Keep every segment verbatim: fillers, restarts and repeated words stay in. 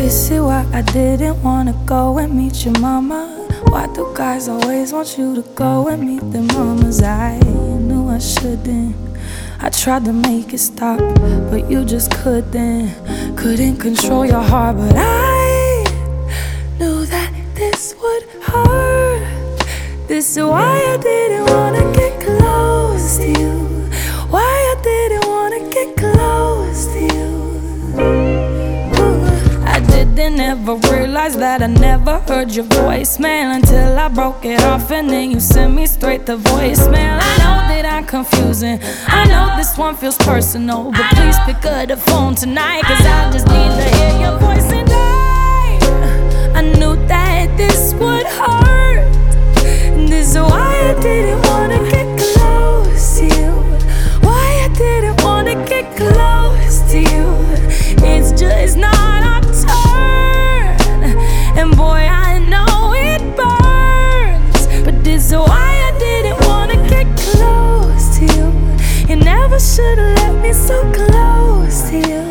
This is why I didn't wanna go and meet your mama. Why do guys always want you to go and meet their mamas? I knew I shouldn't. I tried to make it stop, but you just couldn't. Couldn't control your heart, but I knew that this would hurt. This is why I didn't wanna get close to you. Why I didn't wanna get close to you. I didn't ever realize that I never heard your voicemail until I broke it off and then you sent me straight to voicemail. I know that I'm confusing, I know this one feels personal, but please pick up the phone tonight, cause I just need to hear your voice. And I, I knew that this would hurt. This is why I didn't wanna get close to you. Why I didn't wanna get close to you. It's just not our turn, and boy I know it burns. But this is why I didn't wanna get close to you. You never should've let me so close to you.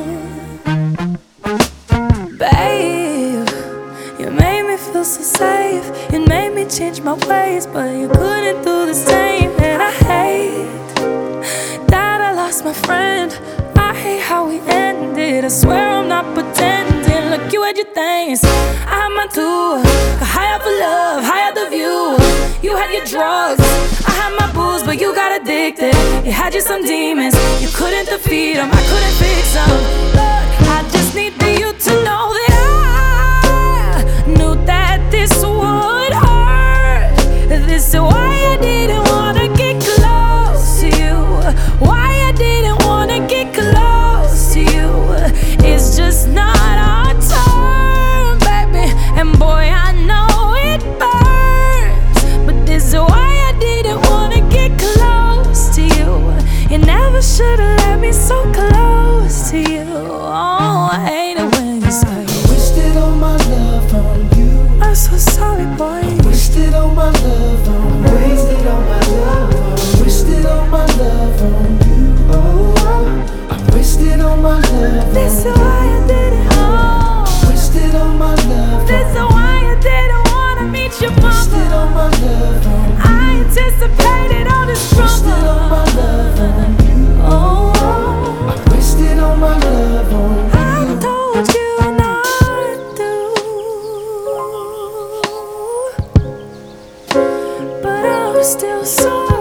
Babe, you made me feel so safe. You made me change my ways, but you couldn't do the same. And I hate that I lost my friend. I hate how we ended. I swear I'm not pretending. Look, you had your things, I had mine too. Got high up for love, high up the view. You had your drugs, I had my booze, but you got addicted. You had you some demons, you couldn't defeat them, I couldn't fix them. Look, I just need you to know that I knew that this would hurt. This is why I didn't wanna get close to you. Why I didn't wanna get close to you. It's just not our turn, baby, and boy I know it burns. But this is why I didn't wanna get close to you. You never should've let me so close to you. Oh, I hate it when you say I wasted all my love on you. I'm so sorry, boy. Wasted all my love on you. Wasted all my love on. Wasted all my love on you. Oh, I wasted all my love. This is on why I didn't. Oh, wasted all my love. this is why I didn't wanna meet your Wasted all mama. my love on you. I anticipated all this Wasted all my trouble. love on you. Oh, I wasted all my love on you. I told you not to, but I'm still sorry.